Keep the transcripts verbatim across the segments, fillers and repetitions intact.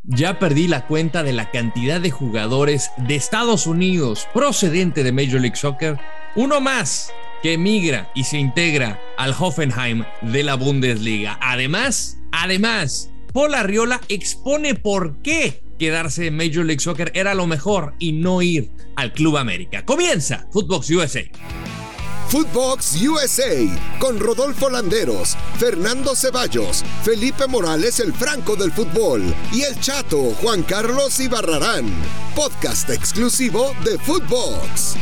Ya perdí la cuenta de la cantidad de jugadores de Estados Unidos procedente de Major League Soccer, uno más que emigra y se integra al Hoffenheim de la Bundesliga. Además, además, Paul Arriola expone por qué quedarse en Major League Soccer era lo mejor y no ir al Club América. Comienza Footbox U S A. Footbox U S A, con Rodolfo Landeros, Fernando Ceballos, Felipe Morales, el Franco del fútbol, y el Chato Juan Carlos Ibarrarán. Podcast exclusivo de Footbox.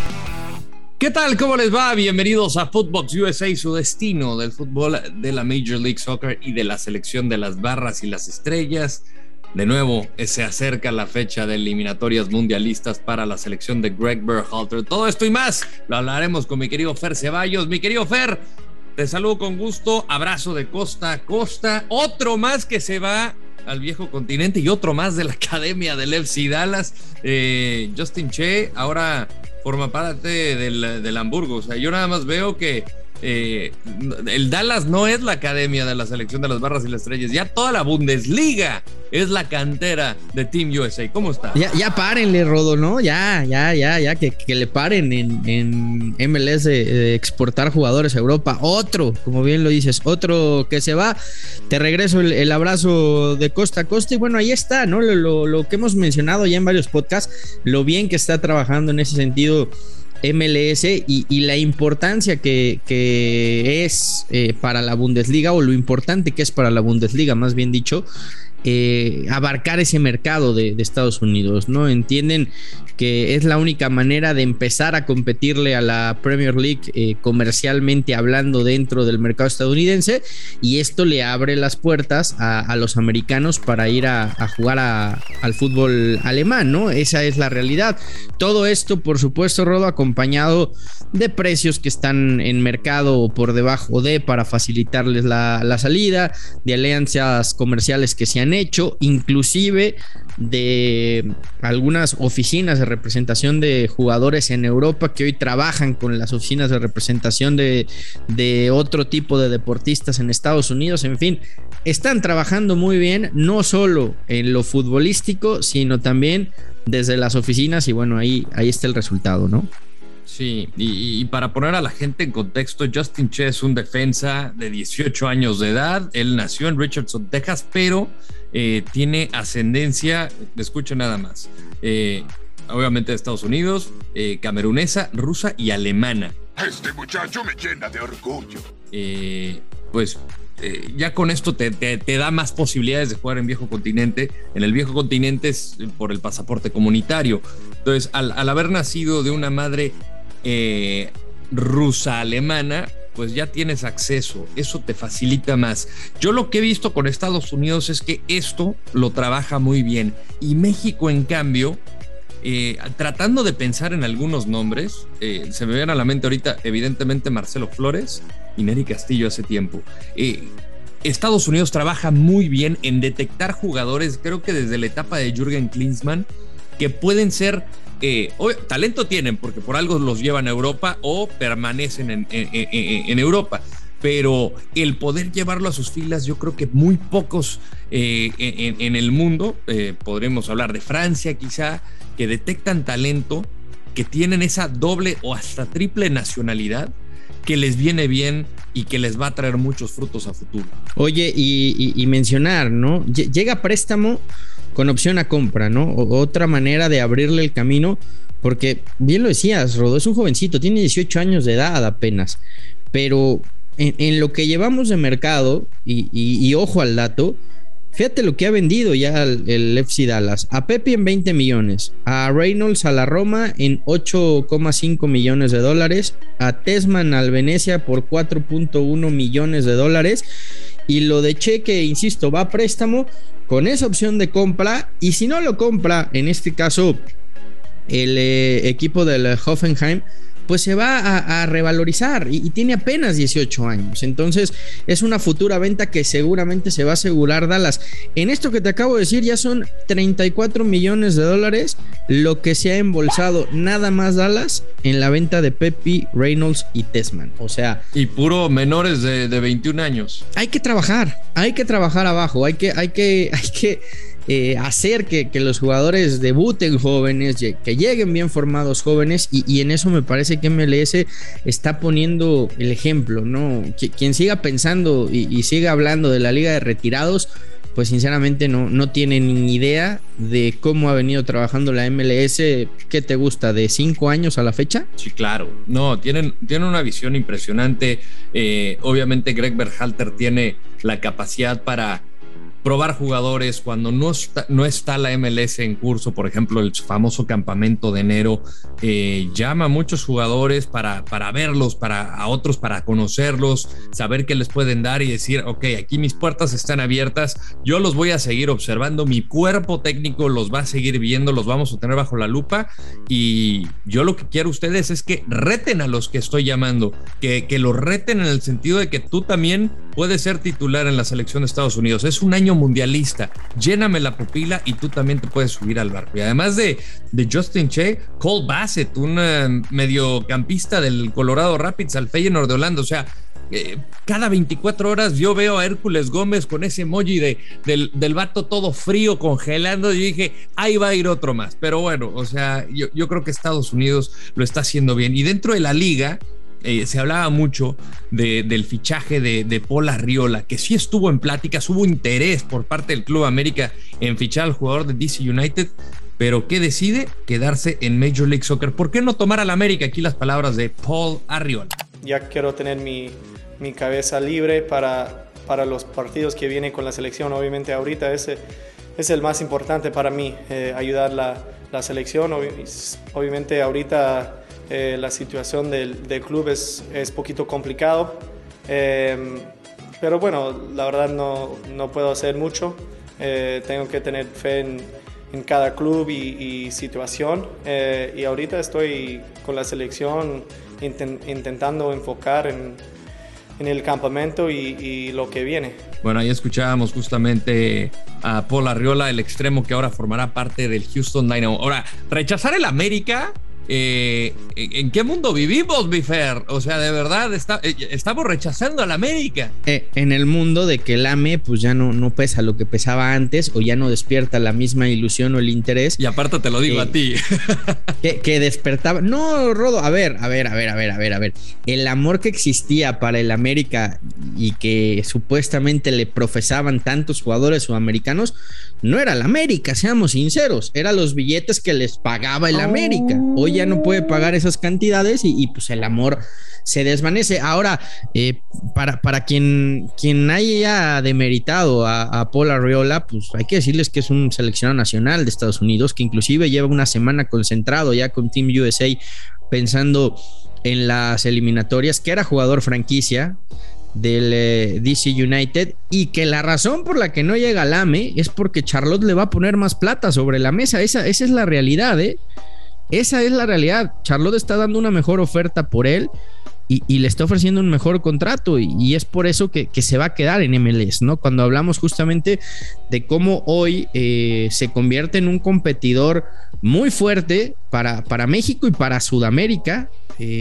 ¿Qué tal? ¿Cómo les va? Bienvenidos a Footbox U S A, su destino del fútbol de la Major League Soccer y de la selección de las barras y las estrellas. De nuevo, se acerca la fecha de eliminatorias mundialistas para la selección de Greg Berhalter. Todo esto y más lo hablaremos con mi querido Fer Ceballos. Mi querido Fer, te saludo con gusto. Abrazo de costa a costa. Otro más que se va al viejo continente y otro más de la academia del F C Dallas. Eh, Justin Che ahora forma parte del, del Hamburgo. O sea, yo nada más veo que Eh, el Dallas no es la academia de la selección de las barras y las estrellas, ya toda la Bundesliga es la cantera de Team U S A. ¿Cómo está? Ya, ya párenle, Rodo, ¿no? Ya, ya, ya, ya, que, que le paren en, en M L S de, de exportar jugadores a Europa. Otro, como bien lo dices, otro que se va. Te regreso el, el abrazo de costa a costa. Y bueno, ahí está, ¿no? Lo, lo, lo que hemos mencionado ya en varios podcasts, lo bien que está trabajando en ese sentido M L S y, y la importancia que, que es eh, para la Bundesliga, o lo importante que es para la Bundesliga, más bien dicho, eh, abarcar ese mercado de, de Estados Unidos, ¿no? Entienden que es la única manera de empezar a competirle a la Premier League eh, comercialmente hablando dentro del mercado estadounidense, y esto le abre las puertas a, a los americanos para ir a, a jugar a, al fútbol alemán, ¿no? Esa es la realidad. Todo esto, por supuesto, Rodo, acompañado de precios que están en mercado o por debajo de, para facilitarles la, la salida, de alianzas comerciales que se han hecho, inclusive de algunas oficinas de representación de jugadores en Europa que hoy trabajan con las oficinas de representación de, de otro tipo de deportistas en Estados Unidos. En fin, están trabajando muy bien, no solo en lo futbolístico, sino también desde las oficinas, y bueno, ahí, ahí está el resultado, ¿no? Sí, y, y para poner a la gente en contexto, Justin Che es un defensa de dieciocho años de edad. Él nació en Richardson, Texas, pero eh, tiene ascendencia, escucha nada más, eh, obviamente de Estados Unidos, eh, camerunesa, rusa y alemana. Este muchacho me llena de orgullo. Eh, pues eh, ya con esto te, te, te da más posibilidades de jugar en viejo continente. En el viejo continente es por el pasaporte comunitario. Entonces, al, al haber nacido de una madre Eh, rusa alemana, pues ya tienes acceso, eso te facilita más. Yo lo que he visto con Estados Unidos es que esto lo trabaja muy bien, y México, en cambio, eh, tratando de pensar en algunos nombres, eh, se me vienen a la mente ahorita evidentemente Marcelo Flores y Nery Castillo hace tiempo. eh, Estados Unidos trabaja muy bien en detectar jugadores, creo que desde la etapa de Jürgen Klinsmann, que pueden ser Eh, o, talento tienen porque por algo los llevan a Europa o permanecen en, en, en, en Europa, pero el poder llevarlo a sus filas, yo creo que muy pocos eh, en, en el mundo, eh, podremos hablar de Francia quizá, que detectan talento, que tienen esa doble o hasta triple nacionalidad, que les viene bien y que les va a traer muchos frutos a futuro. Oye, y, y, y mencionar, ¿no? Llega préstamo con opción a compra, ¿no? O, otra manera de abrirle el camino, porque bien lo decías, Rodo, es un jovencito, tiene dieciocho años de edad apenas, pero en, en lo que llevamos de mercado, y, y, y ojo al dato, fíjate lo que ha vendido ya el, el F C Dallas: a Pepe en veinte millones, a Reynolds a la Roma en ocho coma cinco millones de dólares, a Tessmann al Venecia por cuatro punto uno millones de dólares, y lo de Che, que insisto, va a préstamo con esa opción de compra, y si no lo compra, en este caso el eh, equipo del Hoffenheim, pues se va a, a revalorizar, y, y tiene apenas dieciocho años. Entonces es una futura venta que seguramente se va a asegurar Dallas. En esto que te acabo de decir ya son treinta y cuatro millones de dólares lo que se ha embolsado nada más Dallas en la venta de Pepe, Reynolds y Tessmann. O sea, y puro menores de, de veintiún años. Hay que trabajar, hay que trabajar abajo, hay que, hay que, hay que eh, hacer que, que los jugadores debuten jóvenes, que lleguen bien formados jóvenes, y, y en eso me parece que M L S está poniendo el ejemplo, ¿no? Quien siga pensando y, y siga hablando de la liga de retirados, pues sinceramente no, no tienen ni idea de cómo ha venido trabajando la M L S. ¿Qué te gusta? ¿De cinco años a la fecha? Sí, claro. No, tienen, tienen una visión impresionante. Eh, obviamente Greg Berhalter tiene la capacidad para probar jugadores cuando no está, no está la M L S en curso. Por ejemplo, el famoso campamento de enero eh, llama a muchos jugadores para, para verlos, para, a otros para conocerlos, saber qué les pueden dar y decir, ok, aquí mis puertas están abiertas, yo los voy a seguir observando, mi cuerpo técnico los va a seguir viendo, los vamos a tener bajo la lupa, y yo lo que quiero ustedes es que reten a los que estoy llamando, que, que los reten en el sentido de que tú también puedes ser titular en la selección de Estados Unidos. Es un año mundialista, lléname la pupila y tú también te puedes subir al barco. Y además de, de Justin Che, Cole Bassett, un uh, mediocampista del Colorado Rapids al Feyenoord de Holanda. O sea, eh, cada veinticuatro horas yo veo a Hércules Gómez con ese emoji de, del, del vato todo frío, congelando, y dije, ahí va a ir otro más. Pero bueno, o sea, yo, yo creo que Estados Unidos lo está haciendo bien. Y dentro de la liga, Eh, se hablaba mucho de, del fichaje de, de Paul Arriola, que sí estuvo en pláticas, hubo interés por parte del Club América en fichar al jugador de D C United, pero ¿qué decide? Quedarse en Major League Soccer. ¿Por qué no tomar al América? Aquí las palabras de Paul Arriola. Ya quiero tener mi, mi cabeza libre para, para los partidos que vienen con la selección. Obviamente ahorita ese es el más importante para mí, eh, ayudar la, la selección. Obviamente ahorita Eh, la situación del, del club es, es poquito complicado, eh, pero bueno, la verdad no, no puedo hacer mucho. Eh, tengo que tener fe en, en cada club y, y situación, eh, y ahorita estoy con la selección inten, intentando enfocar en, en el campamento y, y lo que viene. Bueno, ahí escuchábamos justamente a Paul Arriola, el extremo que ahora formará parte del Houston Dynamo. Ahora, rechazar el América... Eh, ¿en qué mundo vivimos, mi Fer? O sea, de verdad está, eh, estamos rechazando a la América. Eh, en el mundo de que el A M E pues ya no, no pesa lo que pesaba antes, o ya no despierta la misma ilusión o el interés. Y aparte te lo digo eh, a ti. Que, que despertaba. No, Rodo, a ver, a ver, a ver, a ver, a ver, a ver. El amor que existía para el América y que supuestamente le profesaban tantos jugadores sudamericanos, no era el América, seamos sinceros. Eran los billetes que les pagaba el América. Hoy ya no puede pagar esas cantidades y, y pues el amor se desvanece. Ahora, eh, para, para quien, quien haya demeritado a, a Paul Arriola, pues hay que decirles que es un seleccionado nacional de Estados Unidos, que inclusive lleva una semana concentrado ya con Team U S A pensando en las eliminatorias, que era jugador franquicia del eh, D C United, y que la razón por la que no llega al A M E es porque Charlotte le va a poner más plata sobre la mesa. Esa, esa es la realidad, ¿eh? Esa es la realidad. Charlotte está dando una mejor oferta por él y, y le está ofreciendo un mejor contrato, y, y es por eso que, que se va a quedar en M L S, ¿no? Cuando hablamos justamente de cómo hoy eh, se convierte en un competidor muy fuerte para, para México y para Sudamérica,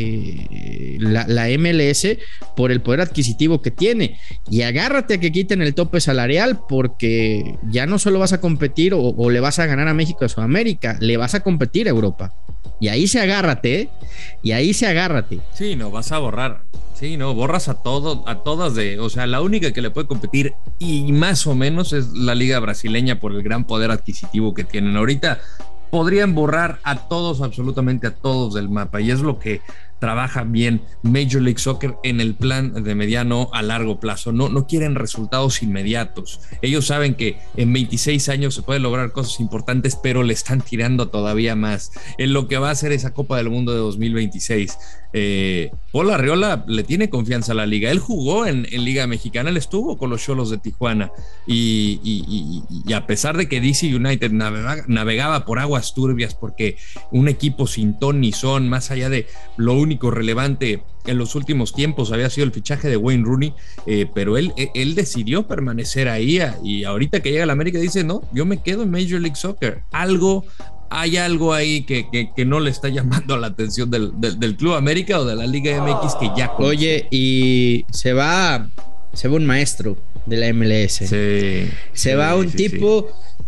eh, la, la M L S, por el poder adquisitivo que tiene. Y agárrate a que quiten el tope salarial, porque ya no solo vas a competir o, o le vas a ganar a México y a Sudamérica, le vas a competir a Europa. Y ahí se agárrate, ¿eh? Y ahí se agárrate. Sí, no, vas a borrar. Sí, no, borras a todo, a todas de, o sea, la única que le puede competir y más o menos es la liga brasileña por el gran poder adquisitivo que tienen. Ahorita podrían borrar a todos, absolutamente a todos del mapa, y es lo que trabaja bien Major League Soccer en el plan de mediano a largo plazo. No, no quieren resultados inmediatos. Ellos saben que en veintiséis años se pueden lograr cosas importantes, pero le están tirando todavía más en lo que va a ser esa Copa del Mundo de dos mil veintiséis. Eh, Paul Arriola le tiene confianza a la liga. Él jugó en, en Liga Mexicana, él estuvo con los Xolos de Tijuana, y, y, y, y a pesar de que D C United navegaba, navegaba por aguas turbias, porque un equipo sin ton ni son, más allá de lo único relevante en los últimos tiempos había sido el fichaje de Wayne Rooney, eh, pero él, él decidió permanecer ahí, y ahorita que llega a la América dice, no, yo me quedo en Major League Soccer. Algo, hay algo ahí que, que, que no le está llamando la atención del, del, del Club América o de la Liga M X que ya conoce. Oye, y se va, se va un maestro de la M L S. Sí, se sí, va un sí, tipo sí.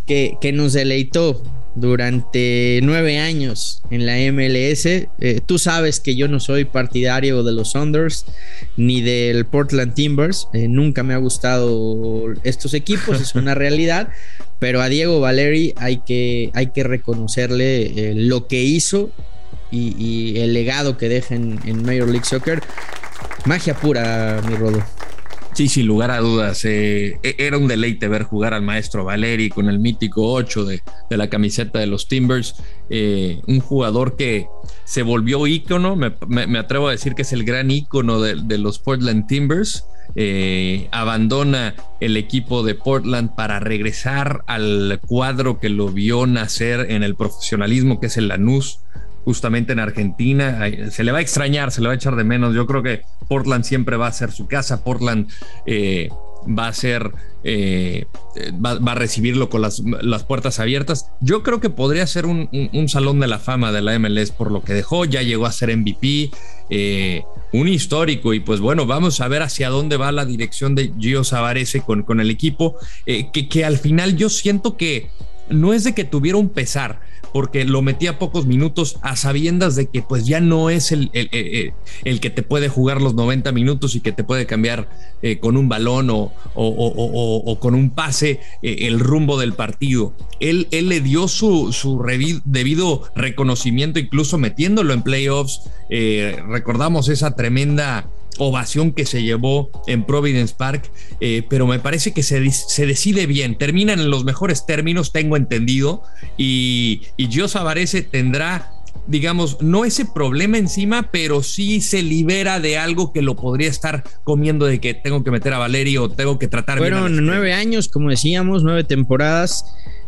que, que nos deleitó durante nueve años en la M L S. Eh, tú sabes que yo no soy partidario de los Thunders ni del Portland Timbers. Eh, nunca me ha gustado estos equipos, es una realidad. Pero a Diego Valeri hay que, hay que reconocerle eh, lo que hizo y, y el legado que deja en, en Major League Soccer. Magia pura, mi Rodo. Sí, sin lugar a dudas. Eh, era un deleite ver jugar al maestro Valeri con el mítico ocho de, de la camiseta de los Timbers. Eh, un jugador que se volvió ícono. Me, me, me atrevo a decir que es el gran ícono de, de los Portland Timbers. Eh, abandona el equipo de Portland para regresar al cuadro que lo vio nacer en el profesionalismo, que es el Lanús, justamente en Argentina. Se le va a extrañar, se le va a echar de menos. Yo creo que Portland siempre va a ser su casa. Portland eh, va a ser eh, va, va a recibirlo con las, las puertas abiertas. Yo creo que podría ser un, un, un salón de la fama de la M L S por lo que dejó. Ya llegó a ser M V P, eh, un histórico, y pues bueno, vamos a ver hacia dónde va la dirección de Gio Savarese con, con el equipo, eh, que, que al final yo siento que no es de que tuviera un pesar, porque lo metía pocos minutos a sabiendas de que pues ya no es el, el, el, el que te puede jugar los noventa minutos y que te puede cambiar eh, con un balón o, o, o, o, o con un pase eh, el rumbo del partido. Él, él le dio su, su revi- debido reconocimiento, incluso metiéndolo en playoffs. Eh, recordamos esa tremenda ovación que se llevó en Providence Park, eh, pero me parece que se, se decide bien, terminan en los mejores términos, tengo entendido, y, y Gio Savarese tendrá, digamos, no ese problema encima, pero sí se libera de algo que lo podría estar comiendo, de que tengo que meter a Valeri o tengo que tratar bien. Fueron nueve años, como decíamos, nueve temporadas.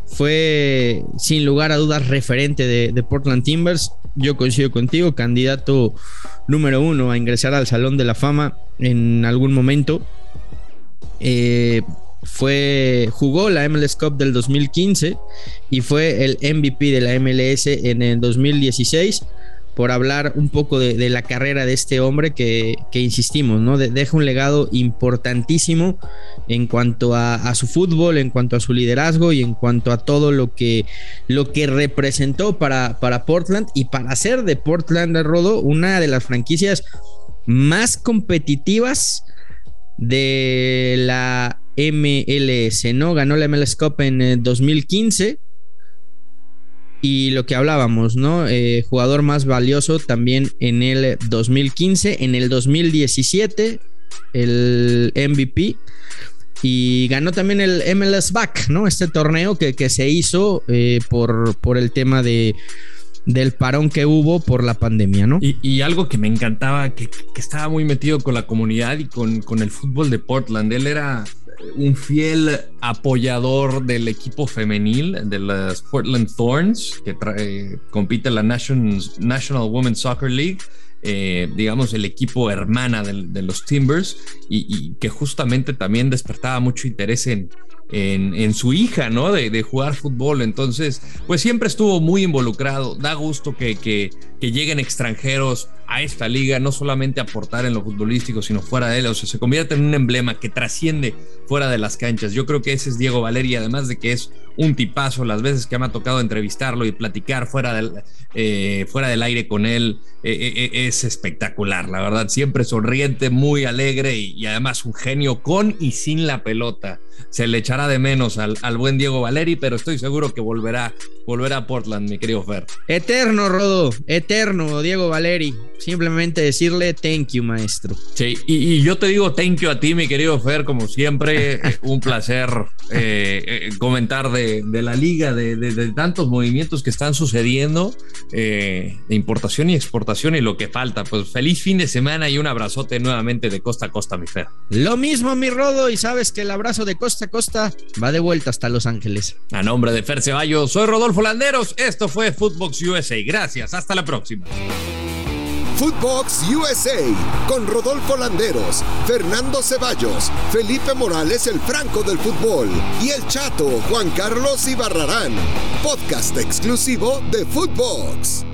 Fue sin lugar a dudas referente de, de Portland Timbers. Yo coincido contigo, candidato número uno a ingresar al Salón de la Fama en algún momento. Eh, fue, jugó la M L S Cup del dos mil quince y fue el M V P de la M L S en el dos mil dieciséis. Por hablar un poco de, de la carrera de este hombre que, que insistimos, ¿no? De, deja un legado importantísimo en cuanto a, a su fútbol, en cuanto a su liderazgo y en cuanto a todo lo que, lo que representó para, para Portland, y para hacer de Portland, Rodo, una de las franquicias más competitivas de la M L S, ¿no? Ganó la M L S Cup en el dos mil quince. Y lo que hablábamos, ¿no? Eh, jugador más valioso también en el dos mil quince, en el dos mil diecisiete, el M V P. Y ganó también el M L S Back, ¿no? Este torneo que, que se hizo eh, por, por el tema de, del parón que hubo por la pandemia, ¿no? Y, y algo que me encantaba, que, que estaba muy metido con la comunidad y con, con el fútbol de Portland. Él era un fiel apoyador del equipo femenil de las Portland Thorns, que trae, compite en la National, National Women's Soccer League, eh, digamos el equipo hermana de, de los Timbers, y, y que justamente también despertaba mucho interés en, en, en su hija, ¿no? De, de jugar fútbol. Entonces, pues siempre estuvo muy involucrado. Da gusto que, que, que lleguen extranjeros a esta liga, no solamente aportar en lo futbolístico, sino fuera de él. O sea, se convierte en un emblema que trasciende fuera de las canchas. Yo creo que ese es Diego Valeri, además de que es un tipazo. Las veces que me ha tocado entrevistarlo y platicar fuera del, eh, fuera del aire con él, eh, eh, es espectacular, la verdad. Siempre sonriente, muy alegre y, y además un genio con y sin la pelota. Se le echará de menos al, al buen Diego Valeri, pero estoy seguro que volverá, volverá a Portland, mi querido Fer. Eterno, Rodo, eterno Diego Valeri. Simplemente decirle thank you, maestro. Sí, y, y yo te digo thank you a ti, mi querido Fer, como siempre. Un placer eh, eh, comentar de, de la liga, de, de, de tantos movimientos que están sucediendo, eh, de importación y exportación y lo que falta. Pues feliz fin de semana y un abrazote nuevamente de costa a costa, mi Fer. Lo mismo, mi Rodo, y sabes que el abrazo de costa a costa va de vuelta hasta Los Ángeles. A nombre de Fer Ceballos, soy Rodolfo Landeros. Esto fue Footbox U S A. Gracias, hasta la próxima. Footbox U S A con Rodolfo Landeros, Fernando Ceballos, Felipe Morales, el Franco del fútbol, y el Chato Juan Carlos Ibarrarán. Podcast exclusivo de Footbox.